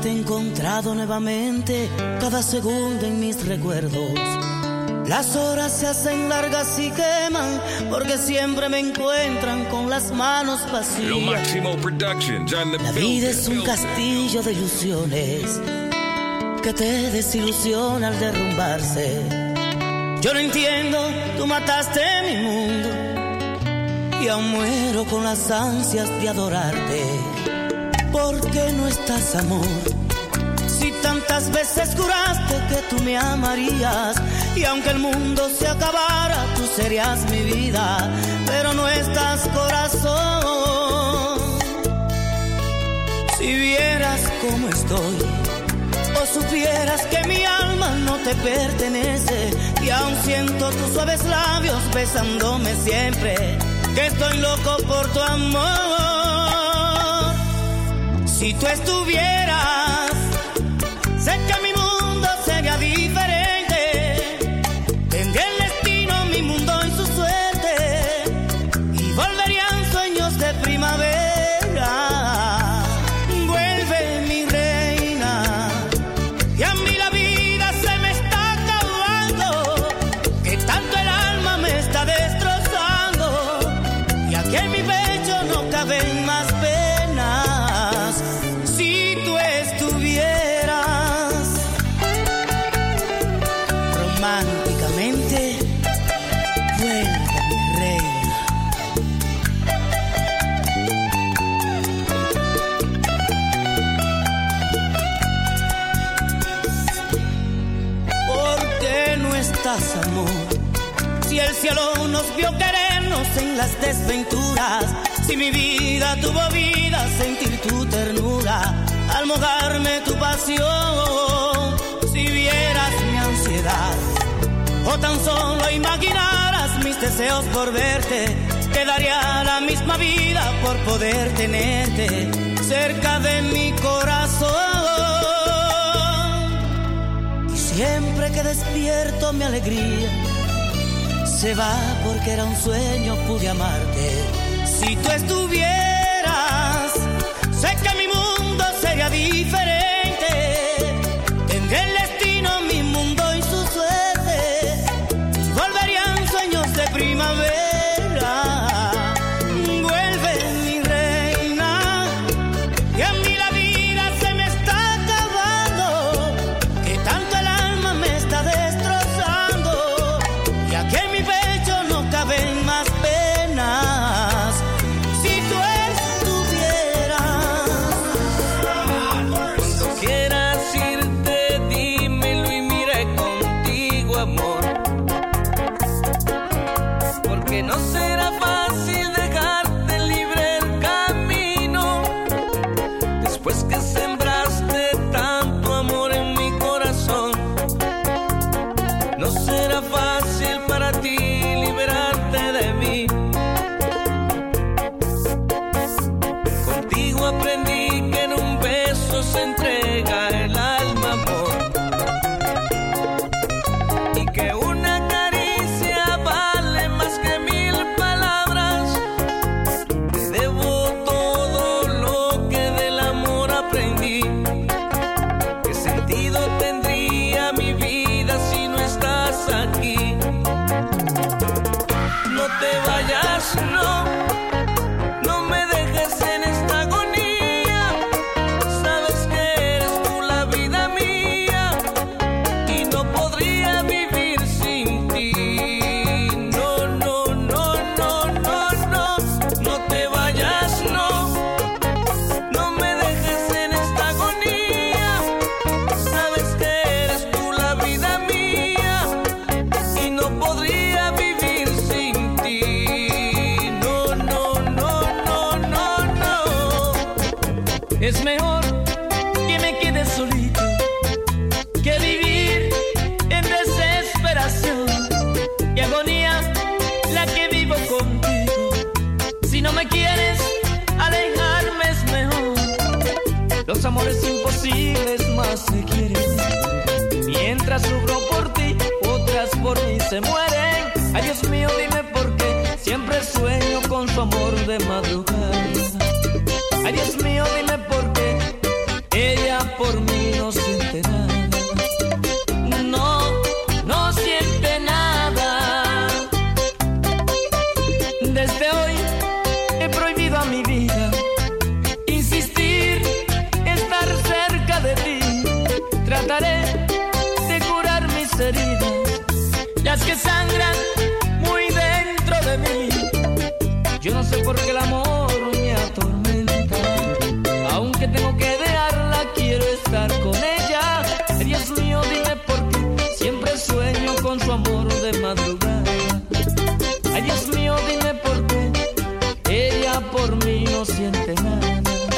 haberte encontrado nuevamente, cada segundo en mis recuerdos. Las horas se hacen largas y queman, porque siempre me encuentran con las manos vacías. Lo Máximo Productions on the La vida es un castillo de ilusiones que te desilusiona al derrumbarse. Yo no entiendo, tú mataste mi mundo y aún muero con las ansias de adorarte. ¿Por qué no estás, amor? Si tantas veces juraste que tú me amarías, y aunque el mundo se acabara, tú serías mi vida, pero no estás, corazón. Si vieras cómo estoy, o supieras que mi alma no te pertenece, y aún siento tus suaves labios besándome siempre, que estoy loco por tu amor. Si tú estuvieras, sé que mi mundo sería diferente. Tendría el destino, mi mundo y su suerte, y volverían sueños de primavera. Vuelve, mi reina, y a mí la vida se me está acabando, que tanto el alma me está destrozando, y aquí en mi pecho no caben más penas. Si tú estuvieras, románticamente, vuelve, mi reina. ¿Por qué no estás, amor? Si el cielo nos vio querernos en las desventuras, si mi vida tuvo vida, sentir tu ternura, al mojarme tu pasión. Si vieras mi ansiedad, o tan solo imaginaras mis deseos por verte, quedaría la misma vida por poder tenerte cerca de mi corazón. Y siempre que despierto mi alegría se va, porque era un sueño, pude amarte. Si tú estuvieras, sé que mi mundo sería diferente. Tendré el destino, mi mundo y su suerte, y volverían sueños de primavera. Vuelve, mi reina, y a mí la vida se me está acabando, que tanto el alma me está destrozando, y aquí en mi pecho no caben más penas. Si tú estuvieras, cuando quieras irte, dímelo y miré contigo, amor, porque no será fácil dejarte libre el camino, después que sembraste tanto amor en mi corazón. No será fácil para ti liberarte de mí. Contigo aprendí que en un beso se entrega el alma, amor, y que una caricia vale más que 1000 palabras. Te debo todo lo que del amor aprendí. ¿Qué sentido tendría mi vida si no estás aquí? No te vayas, no. No me dejes en esta agonía. Sabes que eres tú la vida mía, y no podría vivir sin ti. No, no, no, no, no, no. No te vayas, no. No me dejes en esta agonía. Sabes que eres tú la vida mía, y no podría vivir sin ti. No, no, no, no, no, no. es mejor que me quede solito que vivir en desesperación y agonía la que vivo contigo. Si no me quieres, alejarme es mejor. Los amores imposibles más se quieren. Mientras sufro por ti, otras por mí se mueren. Ay, Dios mío, dime por qué siempre sueño con su amor de madrugada. Ay, Dios mío, dime por qué ella por mí mi vida. Insistir, estar cerca de ti. Trataré de curar mis heridas, las que sangran muy dentro de mí. Yo no sé por qué el amor me atormenta. Aunque tengo que dejarla, quiero estar con ella. Dios mío, dime por qué siempre sueño con su amor de madrugada. Ay, Dios mío, dime por qué ella por mí no siente nada.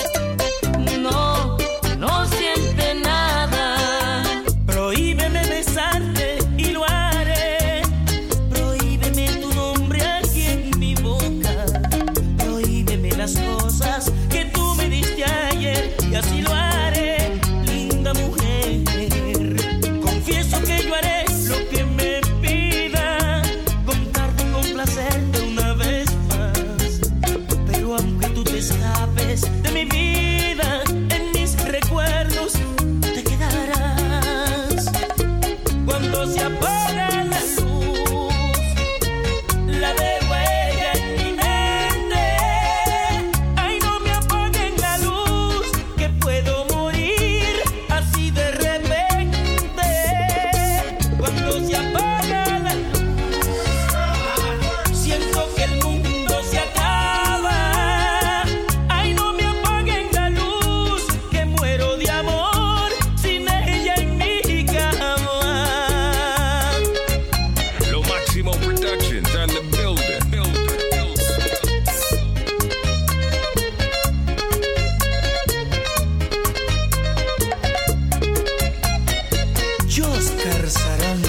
No, no siente nada. Prohíbeme besarte y lo haré. Prohíbeme tu nombre aquí en mi boca. Prohíbeme las cosas que tú me diste ayer y así lo haré, linda mujer. Confieso que yo haré lo que me pida, contarte y complacerte una vez más. Pero aunque tú te escapes de mi vida, en mis recuerdos te quedarás. Cuando se apaga la luz, la dejo a ella en mi mente. Ay, no me apaguen la luz, que puedo morir así de repente. Cuando se apaga la luz, siento que el mundo se acaba. Ay, no me apaguen la luz, que muero de amor sin ella en mi cama. Lo Máximo Productions on the building. Oscar Sarán.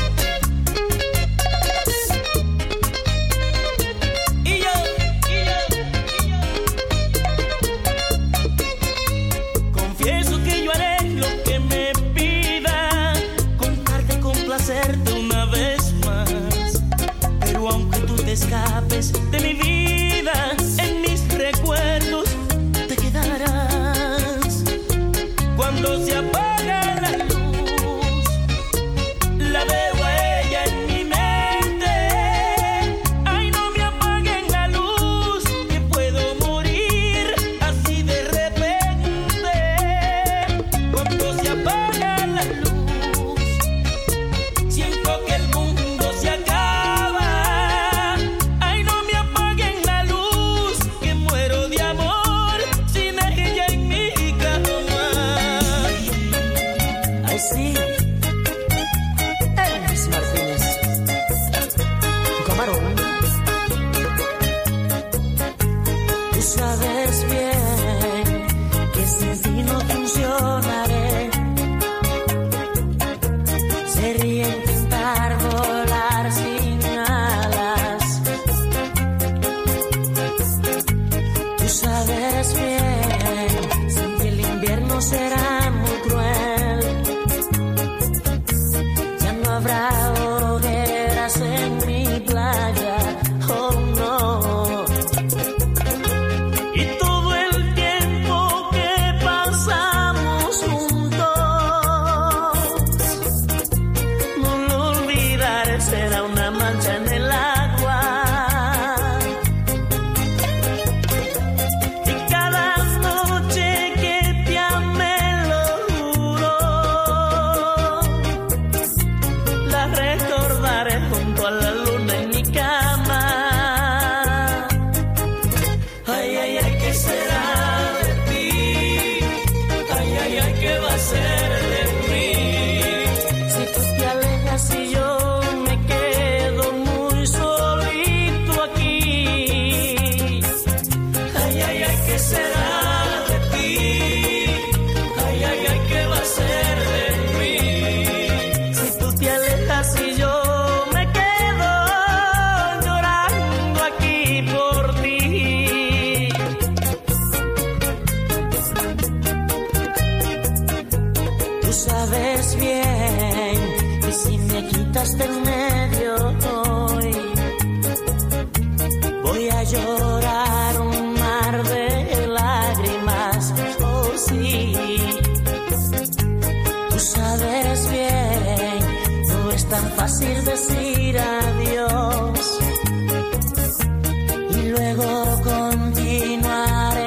Y yo. Confieso que yo haré lo que me pida, contarte y complacerte una vez más. Pero aunque tú te escapes de mi vida, en mis recuerdos te quedarás. Cuando se apaga la luz, la veo a ella en mi mente. Ay, no me apaguen la luz, que puedo morir así de repente. Cuando se apaga la luz, siento que el mundo se acaba. Ay, no me apaguen la luz, que muero de amor sin ella en mi cama. Ay, sí. Elvis Martínez, Camarón. Tú sabes bien que sin ti no funcionaré. Sería intentar volar sin alas. Tú sabes bien, sin ti el invierno será muy cruel. Ya no habrá hogueras en mi playa, oh no. Y todo el tiempo que pasamos juntos, no lo olvidaré, será una mancha en el agua. Y cada noche que te amé, lo juro, la recordaré junto a la luna en mi cama. Ay, ay, ay, ¿qué será de ti? Ay, ay, ay, ¿qué va a ser de mí? Si tú te alejas y yo me quedo muy solito aquí. Ay, ay, ay, ¿qué será de ti? Ay, ay, ay, ¿qué va a ser de mí? Si tú te alejas y yo me quedo llorando aquí por ti. Tú sabes bien que si me quitas del medio hoy, voy a llorar un mar de lágrimas, oh sí. Tú sabes bien, no es tan fácil decir adiós y luego continuar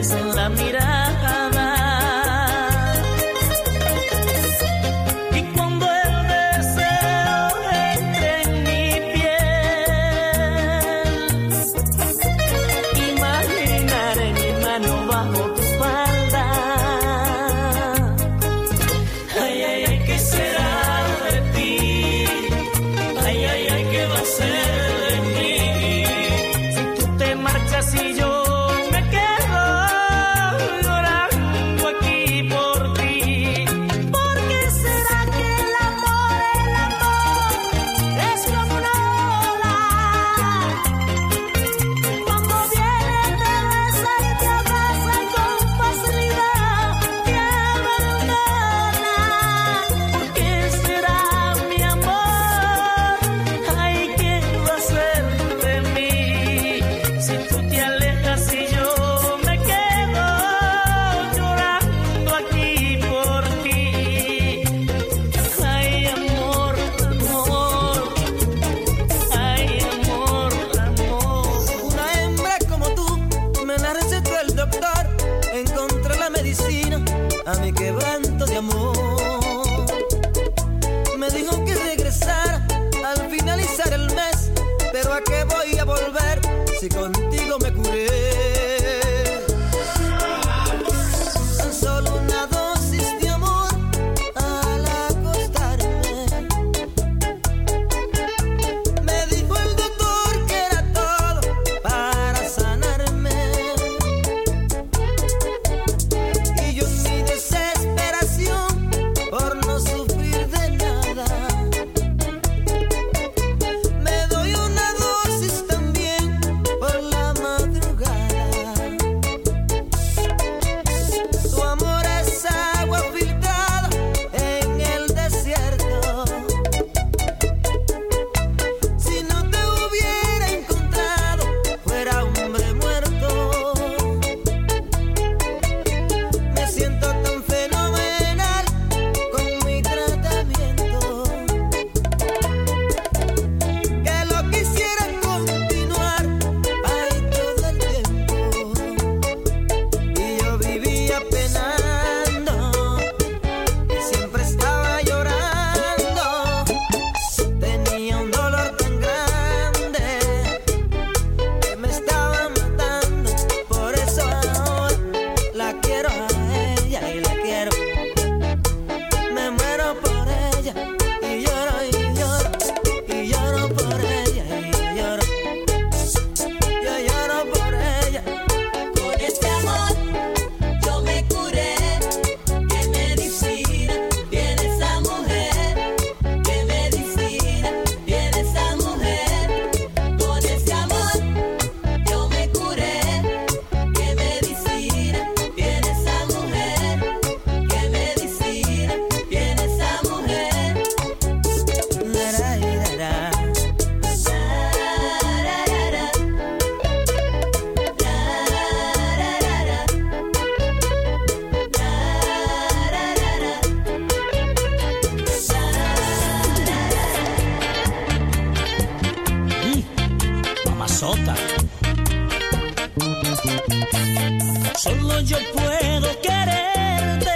besa en la mirada. Y cuando el deseo entre en mi piel, imaginaré mi mano bajo tu falda. Ay, ay, ay, ¿qué será de ti? Ay, ay, ay, ¿qué va a ser de mí? Si tú te marchas y yo me quedo llorando aquí por ti. ¿Por qué será que el amor es como una ola? Cuando viene te besa y te abraza y con facilidad te abandona. ¿Por qué será mi amor? Ay, ¿qué va a ser de mí? Si tú te alejas y yo me quedo llorando aquí por ti. Ay, amor, amor. Ay, amor, amor. Una hembra como tú me la recetó el doctor. Encontré la medicina a mi quebranto de amor. Me dijo que regresara al finalizar el mes. Pero ¿a qué voy a volver si contigo me curé? Tan solo una dosis de amor al acostarme. Me dijo el doctor que era todo para sanarme. Y yo en mi desesperación por no sufrir de nada, me doy una dosis también por la madrugada. Tu amor es agua filtrada en el desierto. Si no te hubiera encontrado, fuera hombre muerto. Me siento tan fenomenal con mi tratamiento que lo quisiera continuar ahí todo el tiempo. Y yo vivía penando y siempre estaba llorando. Tenía un dolor tan grande que me estaba matando. Por eso ahora la quiero a ella y la quiero. Me muero por ella y lloro y lloro y lloro por ella y lloro. Yo lloro por ella. Con este amor yo me curé. Qué medicina tiene esa mujer. Qué medicina tiene esa mujer. Con este amor yo me curé. Qué medicina tiene esa mujer. Qué medicina tiene esa mujer. Mamazota. Solo yo puedo quererte.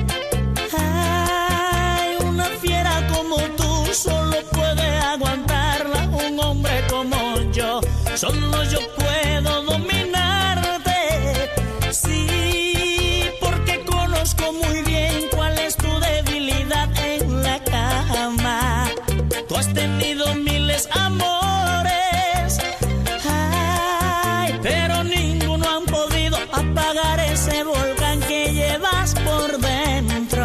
Ay, una fiera como tú solo puede aguantarla un hombre como yo. Solo yo puedo dominarte. Sí, porque conozco muy bien cuál es tu debilidad en la cama. Tú has tenido miles amores. Ay, pero ninguno han podido apagar ese volcán que llevas por dentro.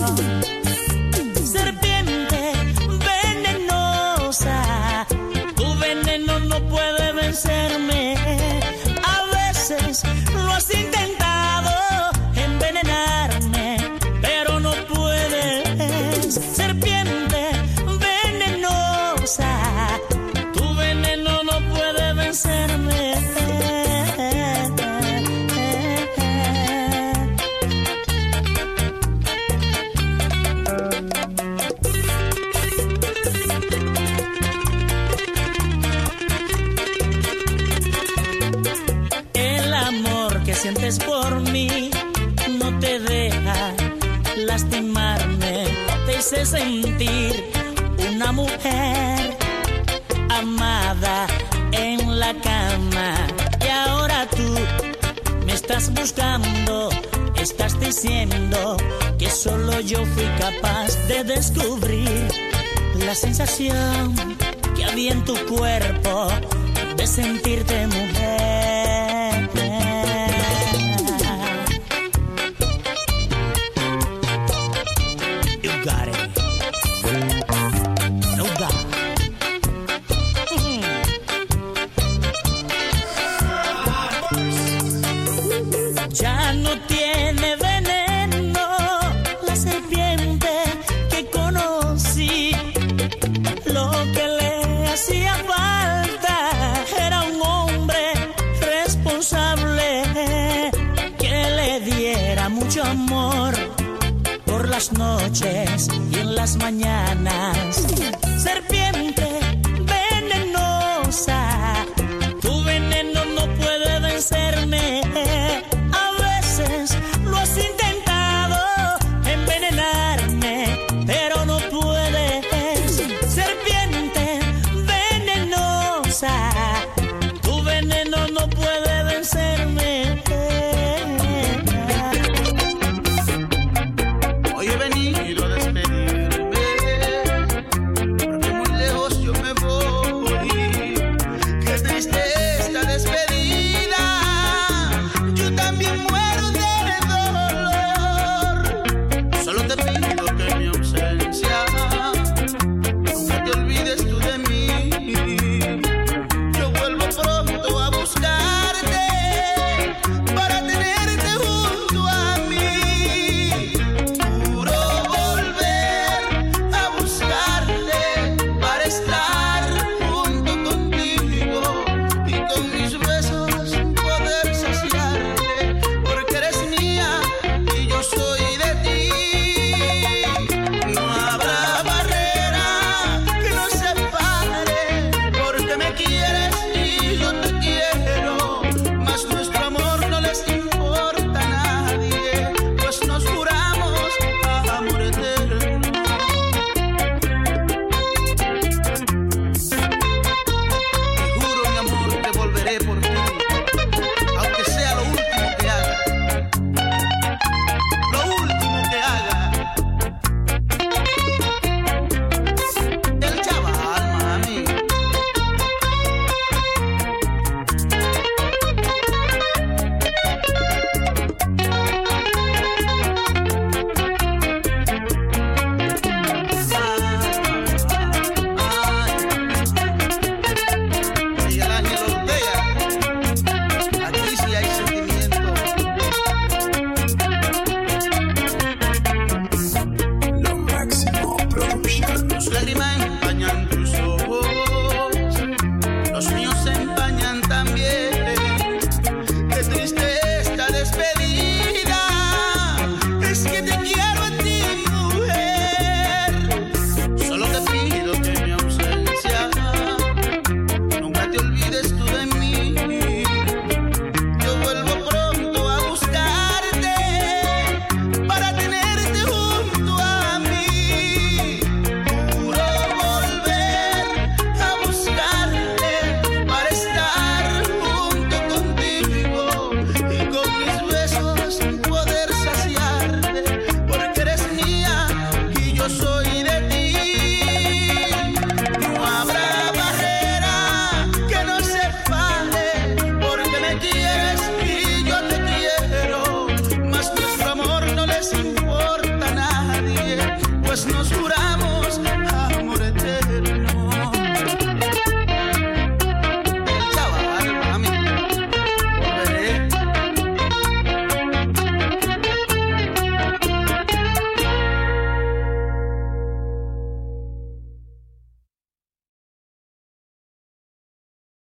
Serpiente venenosa, tu veneno no puede vencerme. A veces lo has intentado envenenarme, pero no puedes. Serpiente venenosa, tu veneno no puede vencerme. haces por mí no te deja lastimarme. Te hice sentir una mujer amada en la cama. Y ahora tú me estás buscando, estás diciendo que solo yo fui capaz de descubrir la sensación que había en tu cuerpo de sentirte mujer. You got it. No doubt. Ya no tiene veneno la serpiente que conocí. Lo que le hacía falta era un hombre responsable que le diera mucho amor por las noches y en las mañanas. Serpiente